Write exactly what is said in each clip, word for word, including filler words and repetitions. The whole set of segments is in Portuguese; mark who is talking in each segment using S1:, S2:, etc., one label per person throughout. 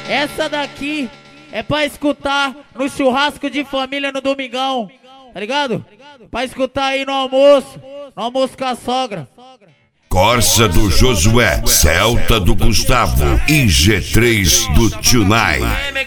S1: Essa daqui é pra escutar no churrasco de família no domingão, tá ligado? Pra escutar aí no almoço, no almoço com a sogra.
S2: Corsa do Josué, Celta do Gustavo e G três do Tunai.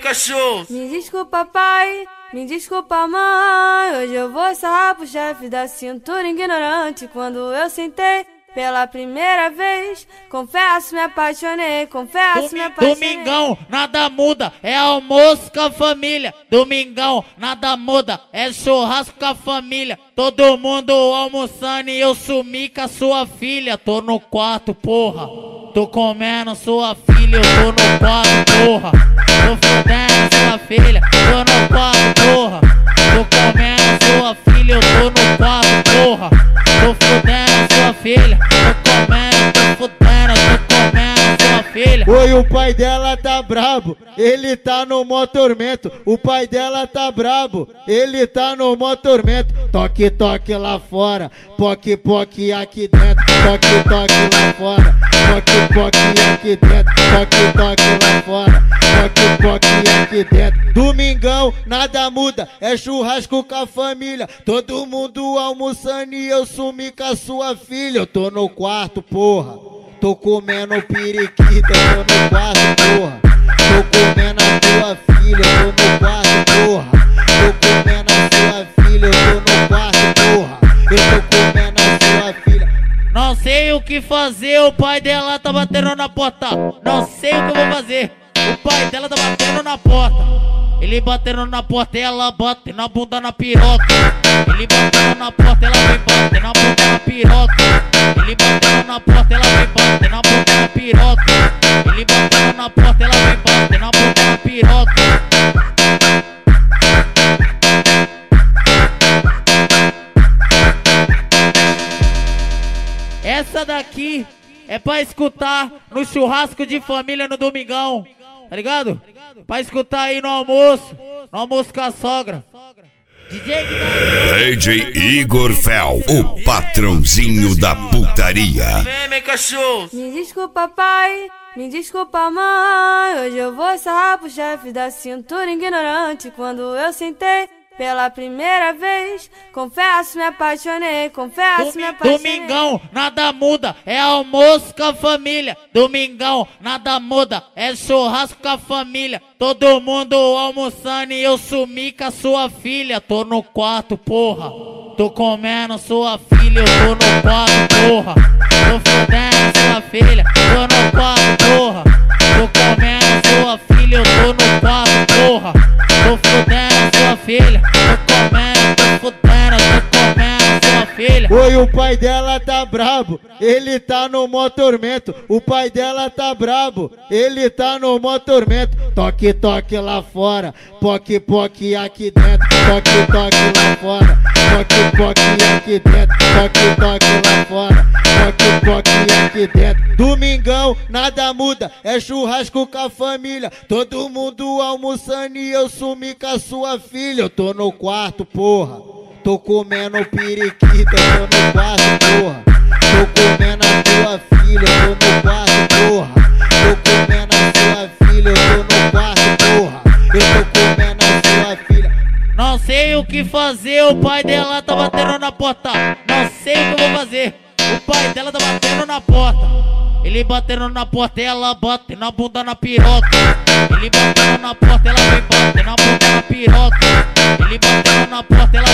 S3: Me desculpa, pai, me desculpa, mãe. Hoje eu vou sarrar pro chefe da cintura ignorante. Quando eu sentei pela primeira vez, confesso, me apaixonei, confesso, me apaixonei.
S1: Domingão, nada muda, é almoço com a família. Domingão, nada muda, é churrasco com a família. Todo mundo almoçando e eu sumi com a sua filha. Tô no quarto, porra, tô comendo sua filha. Eu tô no quarto, porra, tô fudendo sua filha. Tô no quarto, porra, tô comendo sua filha. Eu tô no quarto, porra, tô fudendo sua filha. Tô comendo, tô fudendo, tô comendo sua filha.
S4: Oi, o pai dela tá brabo, ele tá no mó tormento. O pai dela tá brabo, ele tá no mó tormento. Toque, toque lá fora, poque, poque aqui dentro. Toque, toque lá fora, poque, poque aqui dentro. Toque, toque lá fora, poque, poque aqui dentro. Domingão, nada muda, é churrasco com a família. Todo mundo almoçando e eu sumi com a sua filha. Eu tô no quarto, porra, tô comendo periquita. Eu tô no quarto, porra, tô comendo a tua filha. Eu tô no quarto, porra, tô comendo a sua filha. Eu tô no quarto, porra, eu tô comendo a sua filha.
S1: Não sei o que fazer, o pai dela tá batendo na porta. Não sei o que eu vou fazer, o pai dela tá batendo na porta. Ele batendo na porta, ela bate na bunda na piroca. Ele batendo na porta, ela vem bater na bunda na piroca. Ele batendo na porta, ela vem bater na bunda na piroca. Ele batendo na porta, ela vem bater na bunda na piroca. Essa daqui é pra escutar no churrasco de família no domingão, tá ligado? Pra escutar aí no almoço, no almoço com a sogra. D J
S2: D J Igor Fel, o patrãozinho da putaria.
S3: Me desculpa, pai, me desculpa, mãe. Hoje eu vou sarrar pro chefe da cintura ignorante. Quando eu sentei pela primeira vez, confesso, me apaixonei, confesso, me apaixonei.
S1: Domingão, nada muda, é almoço com a família. Domingão, nada muda, é churrasco com a família. Todo mundo almoçando e eu sumi com a sua filha. Tô no quarto, porra, tô comendo sua filha. Eu tô no quarto, porra, tô fudendo sua filha. Tô no quarto, porra, tô comendo sua filha. Eu tô no quarto, porra, tô fudendo sua filha. Tô comendo, tô fudendo, tô comendo sua filha.
S4: Oi, o pai dela tá brabo, ele tá no mó tormento. O pai dela tá brabo, ele tá no mó tormento. Toque, toque lá fora, poque, poque aqui dentro. Toque, toque lá fora, poque, poque aqui dentro. Toque, toque lá fora, poque, poque aqui dentro. Domingão, nada muda, é churrasco com a família. Todo mundo almoçando e eu sumi com a sua filha. Eu tô no quarto, porra, tô comendo periquita. Eu tô no quarto, porra, tô comendo a tua filha. Eu tô no quarto, porra, tô comendo a sua filha. Eu tô no quarto, porra, eu tô comendo a sua filha.
S1: Não sei o que fazer, o pai dela tá batendo na porta. Não sei o que eu vou fazer, o pai dela tá batendo na porta. Ele batendo na porta, ela bate na bunda na piroca. Ele batendo na porta, ela vem bater na bunda na piroca. Ele batendo na porta, ela